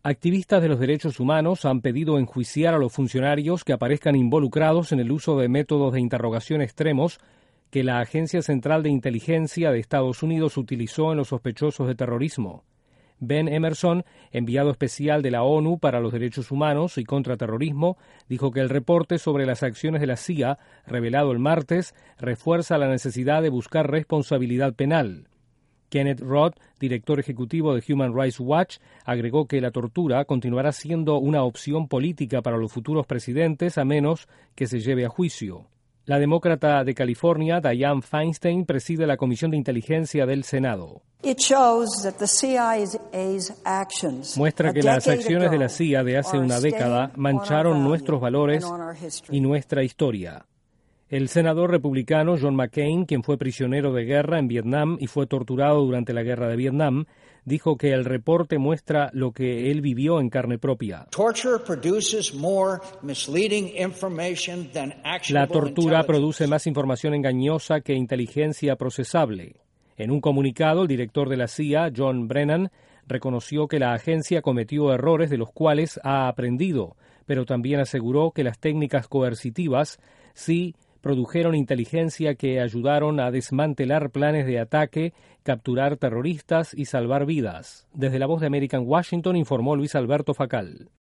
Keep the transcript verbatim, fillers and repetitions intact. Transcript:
Activistas de los derechos humanos han pedido enjuiciar a los funcionarios que aparezcan involucrados en el uso de métodos de interrogación extremos que la Agencia Central de Inteligencia de Estados Unidos utilizó en los sospechosos de terrorismo. Ben Emerson, enviado especial de la ONU para los Derechos Humanos y Contraterrorismo, dijo que el reporte sobre las acciones de la C I A, revelado el martes, refuerza la necesidad de buscar responsabilidad penal. Kenneth Roth, director ejecutivo de Human Rights Watch, agregó que la tortura continuará siendo una opción política para los futuros presidentes a menos que se lleve a juicio. La demócrata de California, Dianne Feinstein, preside la Comisión de Inteligencia del Senado. Muestra que las acciones de la C I A de hace una década mancharon nuestros valores y nuestra historia. El senador republicano John McCain, quien fue prisionero de guerra en Vietnam y fue torturado durante la guerra de Vietnam, dijo que el reporte muestra lo que él vivió en carne propia. La tortura produce más información engañosa que inteligencia procesable. En un comunicado, el director de la C I A, John Brennan, reconoció que la agencia cometió errores de los cuales ha aprendido, pero también aseguró que las técnicas coercitivas sí produjeron inteligencia que ayudaron a desmantelar planes de ataque, capturar terroristas y salvar vidas. Desde la Voz de América en Washington informó Luis Alberto Facal.